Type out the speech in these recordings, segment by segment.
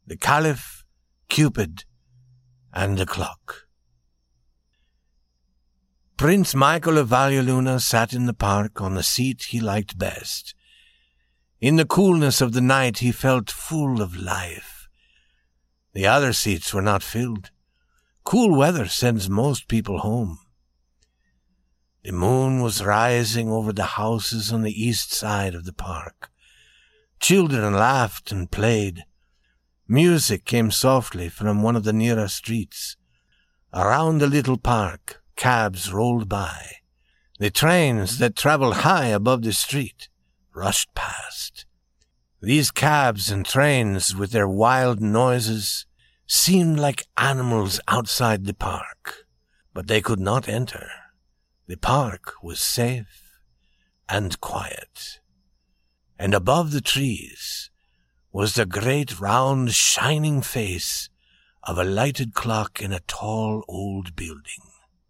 the Caliph, Cupid, and the clock. Prince Michael of Valleluna sat in the park on the seat he liked best. In the coolness of the night he felt full of life. The other seats were not filled. Cool weather sends most people home. The moon was rising over the houses on the east side of the park. Children laughed and played. Music came softly from one of the nearer streets. Around the little park, cabs rolled by. The trains that traveled high above the street rushed past. These cabs and trains, with their wild noises, seemed like animals outside the park, but they could not enter. The park was safe and quiet, and above the trees was the great round shining face of a lighted clock in a tall old building.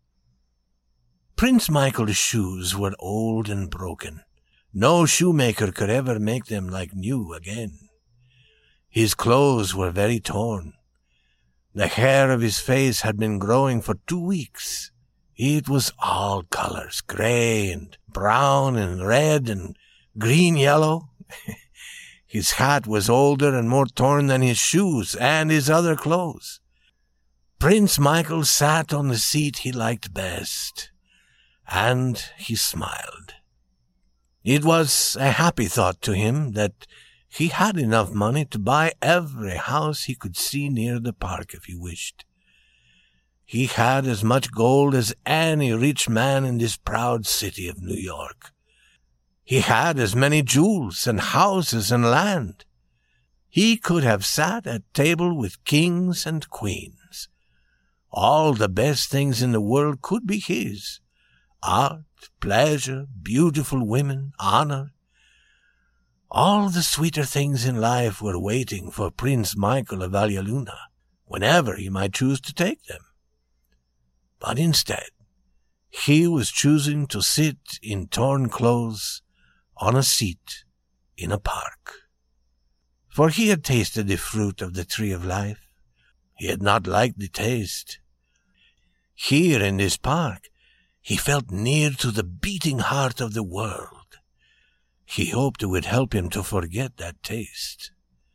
Prince Michael's shoes were old and broken. No shoemaker could ever make them like new again. His clothes were very torn. The hair of his face had been growing for 2 weeks. It was all colors, gray and brown and red and green-yellow. His hat was older and more torn than his shoes and his other clothes. Prince Michael sat on the seat he liked best, and he smiled. It was a happy thought to him that he had enough money to buy every house he could see near the park if he wished. He had as much gold as any rich man in this proud city of New York. He had as many jewels and houses and land. He could have sat at table with kings and queens. All the best things in the world could be his. Art, pleasure, beautiful women, honor. All the sweeter things in life were waiting for Prince Michael of Valleluna, whenever he might choose to take them. But instead, he was choosing to sit in torn clothes on a seat in a park. For he had tasted the fruit of the tree of life. He had not liked the taste. Here in this park, he felt near to the beating heart of the world. He hoped it would help him to forget that taste.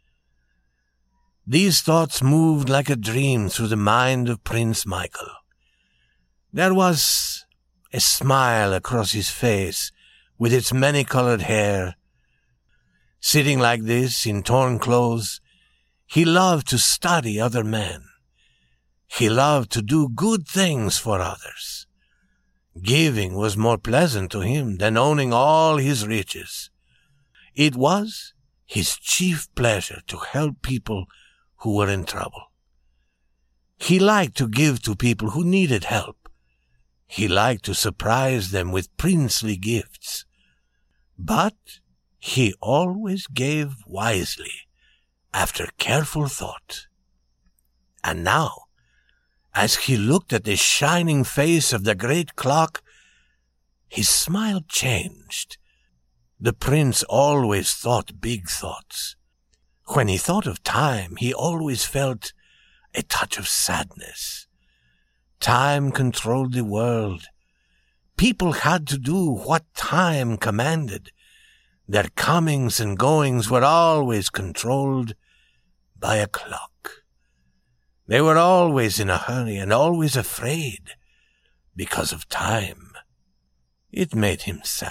These thoughts moved like a dream through the mind of Prince Michael. There was a smile across his face with its many-colored hair. Sitting like this in torn clothes, he loved to study other men. He loved to do good things for others. Giving was more pleasant to him than owning all his riches. It was his chief pleasure to help people who were in trouble. He liked to give to people who needed help. He liked to surprise them with princely gifts. But he always gave wisely, after careful thought. And now, as he looked at the shining face of the great clock, his smile changed. The prince always thought big thoughts. When he thought of time, he always felt a touch of sadness. Time controlled the world. People had to do what time commanded. Their comings and goings were always controlled by a clock. They were always in a hurry and always afraid because of time. It made him sad.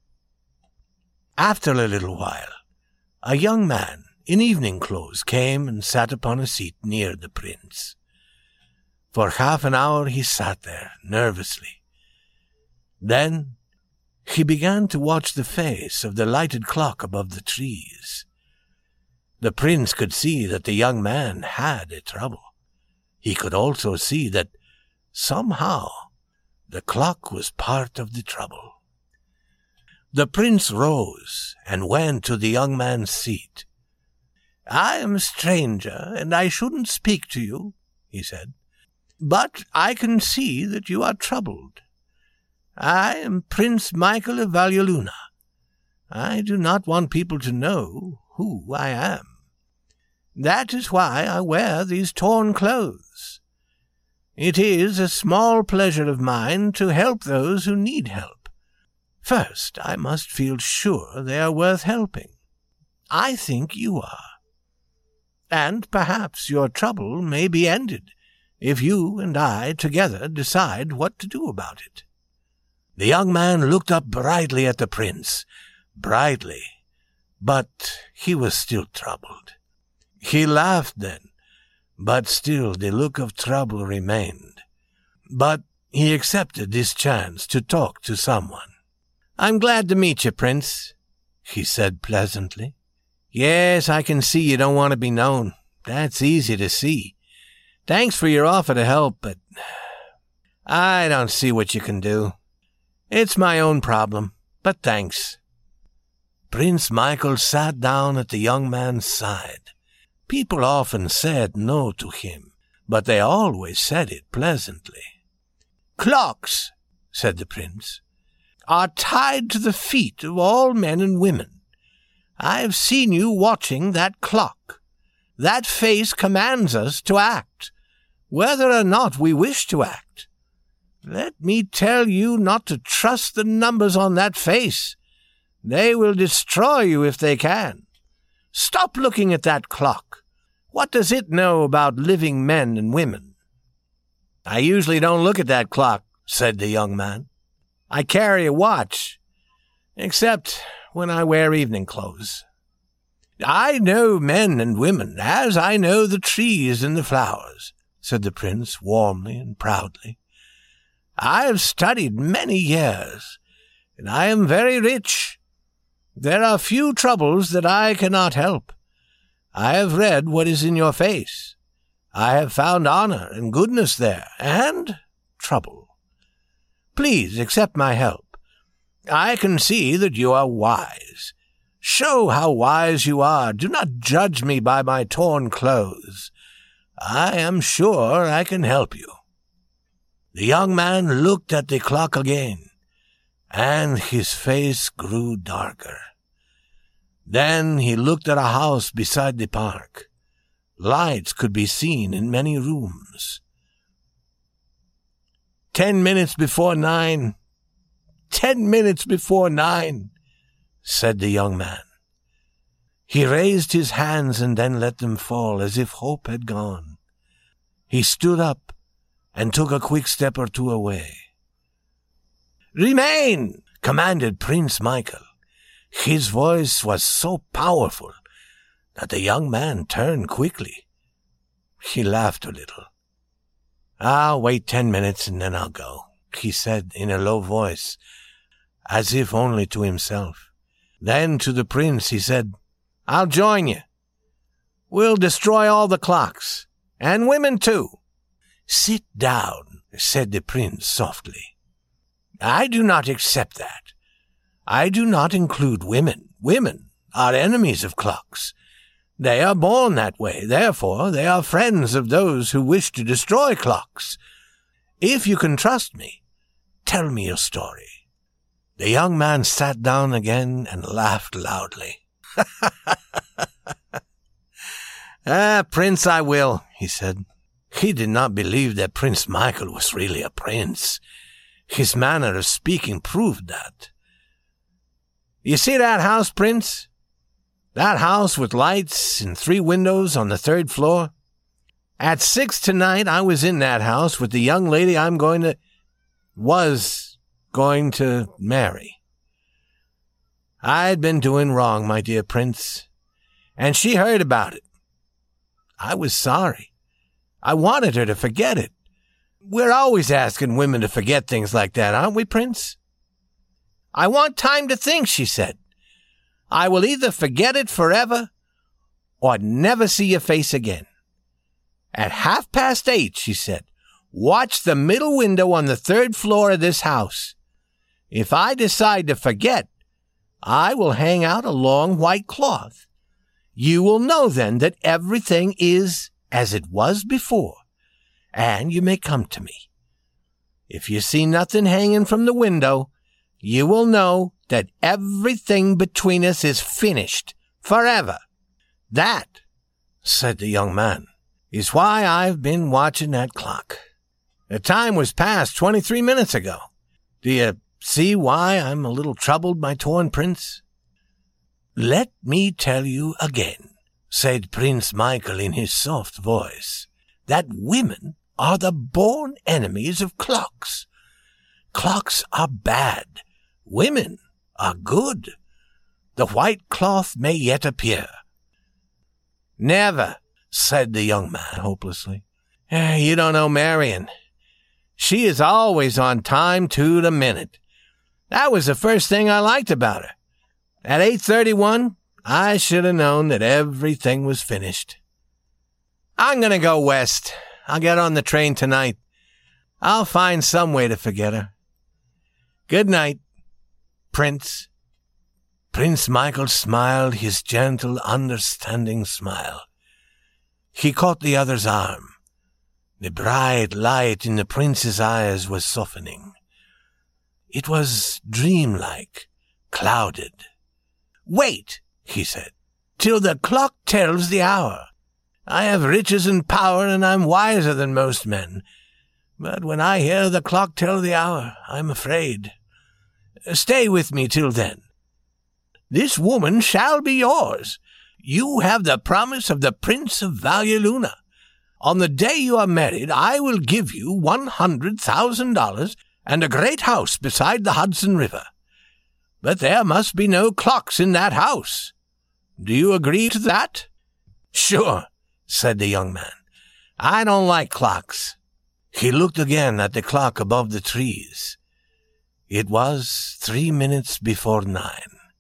After a little while, a young man in evening clothes came and sat upon a seat near the prince. For half an hour he sat there, nervously. Then he began to watch the face of the lighted clock above the trees. The prince could see that the young man had a trouble. He could also see that somehow the clock was part of the trouble. The prince rose and went to the young man's seat. "I am a stranger, and I shouldn't speak to you," he said. "But I can see that you are troubled. I am Prince Michael of Valleluna. I do not want people to know who I am. That is why I wear these torn clothes. It is a small pleasure of mine to help those who need help. First, I must feel sure they are worth helping. I think you are. And perhaps your trouble may be ended if you and I together decide what to do about it." The young man looked up brightly at the prince, brightly, but he was still troubled. He laughed then, but still the look of trouble remained. But he accepted this chance to talk to someone. "I'm glad to meet you, Prince," he said pleasantly. "Yes, I can see you don't want to be known. That's easy to see. Thanks for your offer to help, but I don't see what you can do. It's my own problem, but thanks." Prince Michael sat down at the young man's side. People often said no to him, but they always said it pleasantly. "Clocks," said the prince, "are tied to the feet of all men and women. I have seen you watching that clock. That face commands us to act, whether or not we wish to act. Let me tell you not to trust the numbers on that face. They will destroy you if they can. Stop looking at that clock. What does it know about living men and women?" "I usually don't look at that clock," said the young man. "I carry a watch, except when I wear evening clothes. I know men and women as I know the trees and the flowers," said the prince warmly and proudly. "I have studied many years, and I am very rich. There are few troubles that I cannot help. I have read what is in your face. I have found honor and goodness there, and trouble. Please accept my help. I can see that you are wise. Show how wise you are. Do not judge me by my torn clothes. I am sure I can help you." The young man looked at the clock again, and his face grew darker. Then he looked at a house beside the park. Lights could be seen in many rooms. 10 minutes before 9. 10 minutes before 9, said the young man. He raised his hands and then let them fall as if hope had gone. He stood up and took a quick step or two away. "Remain!" commanded Prince Michael. His voice was so powerful that the young man turned quickly. He laughed a little. "I'll wait 10 minutes and then I'll go," he said in a low voice, as if only to himself. Then to the prince he said, "I'll join you. We'll destroy all the clocks, and women too." "Sit down," said the prince softly. "I do not accept that. I do not include women. Women are enemies of clocks. They are born that way. Therefore, they are friends of those who wish to destroy clocks. If you can trust me, tell me your story." The young man sat down again and laughed loudly. "Prince, I will," he said. He did not believe that Prince Michael was really a prince. His manner of speaking proved that. "You see that house, Prince? That house with lights and 3 windows on the 3rd floor? At 6 tonight, I was in that house with the young lady was going to marry. I'd been doing wrong, my dear Prince, and she heard about it. I was sorry. I wanted her to forget it. We're always asking women to forget things like that, aren't we, Prince? 'I want time to think,' she said. 'I will either forget it forever or never see your face again. At 8:30, she said, 'watch the middle window on the 3rd floor of this house. If I decide to forget, I will hang out a long white cloth. You will know then that everything is as it was before, and you may come to me. If you see nothing hanging from the window, you will know that everything between us is finished forever.' That," said the young man, is why I've been watching that clock. The time was past 23 minutes ago. Do you see why I'm a little troubled, my torn prince? Let me tell you again, said Prince Michael in his soft voice, that women are the born enemies of clocks. Clocks are bad. Women are good. The white cloth may yet appear. Never, said the young man hopelessly. You don't know Marian. She is always on time to the minute. That was the first thing I liked about her. At 8:31, I should have known that everything was finished. I'm going to go west. I'll get on the train tonight. I'll find some way to forget her. Good night, Prince. Prince Michael smiled his gentle, understanding smile. He caught the other's arm. The bright light in the prince's eyes was softening. It was dreamlike, clouded. Wait, he said, till the clock tells the hour. I have riches and power, and I'm wiser than most men. But when I hear the clock tell the hour, I'm afraid. Stay with me till then. This woman shall be yours. You have the promise of the Prince of Valleluna. On the day you are married, I will give you $100,000 and a great house beside the Hudson River. But there must be no clocks in that house. Do you agree to that? Sure, said the young man. I don't like clocks. He looked again at the clock above the trees. It was 3 minutes before 9.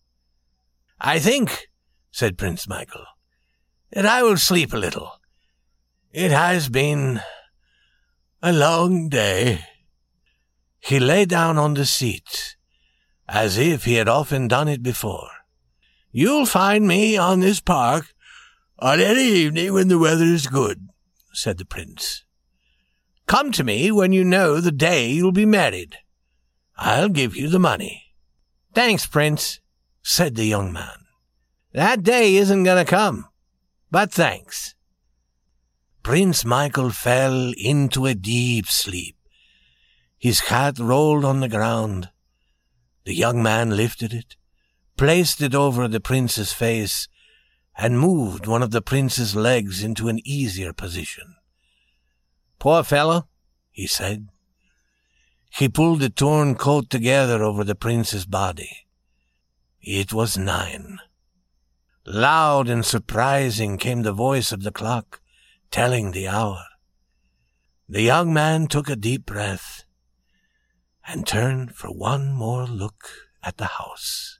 I think, said Prince Michael, that I will sleep a little. It has been a long day. He lay down on the seat, as if he had often done it before. You'll find me on this park on any evening when the weather is good, said the prince. Come to me when you know the day you'll be married. I'll give you the money. Thanks, Prince, said the young man. That day isn't going to come, but thanks. Prince Michael fell into a deep sleep. His hat rolled on the ground. The young man lifted it, placed it over the prince's face, and moved one of the prince's legs into an easier position. Poor fellow, he said. He pulled the torn coat together over the prince's body. It was 9. Loud and surprising came the voice of the clock, telling the hour. The young man took a deep breath and turned for one more look at the house.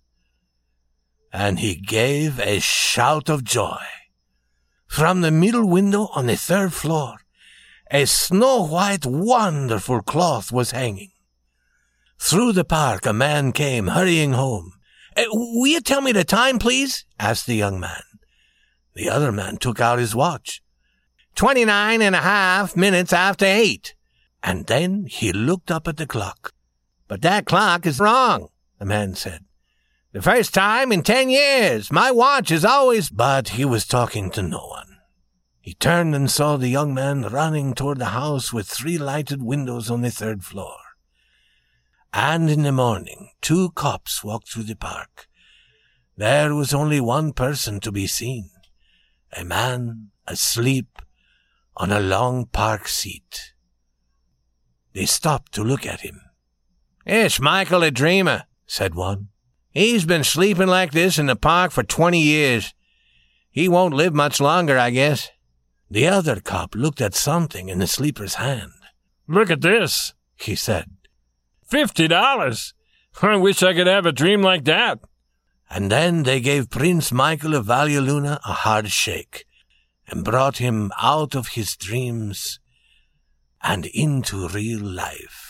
And he gave a shout of joy. From the middle window on the 3rd floor, a snow-white, wonderful cloth was hanging. Through the park a man came hurrying home. Will you tell me the time, please? Asked the young man. The other man took out his watch. 29.5 minutes after 8. And then he looked up at the clock. But that clock is wrong, the man said. The first time in 10 years. My watch is always... But he was talking to no one. He turned and saw the young man running toward the house with 3 lighted windows on the 3rd floor. And in the morning, 2 cops walked through the park. There was only one person to be seen, a man asleep on a long park seat. They stopped to look at him. It's Michael a dreamer, said one. He's been sleeping like this in the park for 20 years. He won't live much longer, I guess. The other cop looked at something in the sleeper's hand. Look at this, he said. $50. I wish I could have a dream like that. And then they gave Prince Michael of Valleluna a hard shake and brought him out of his dreams and into real life.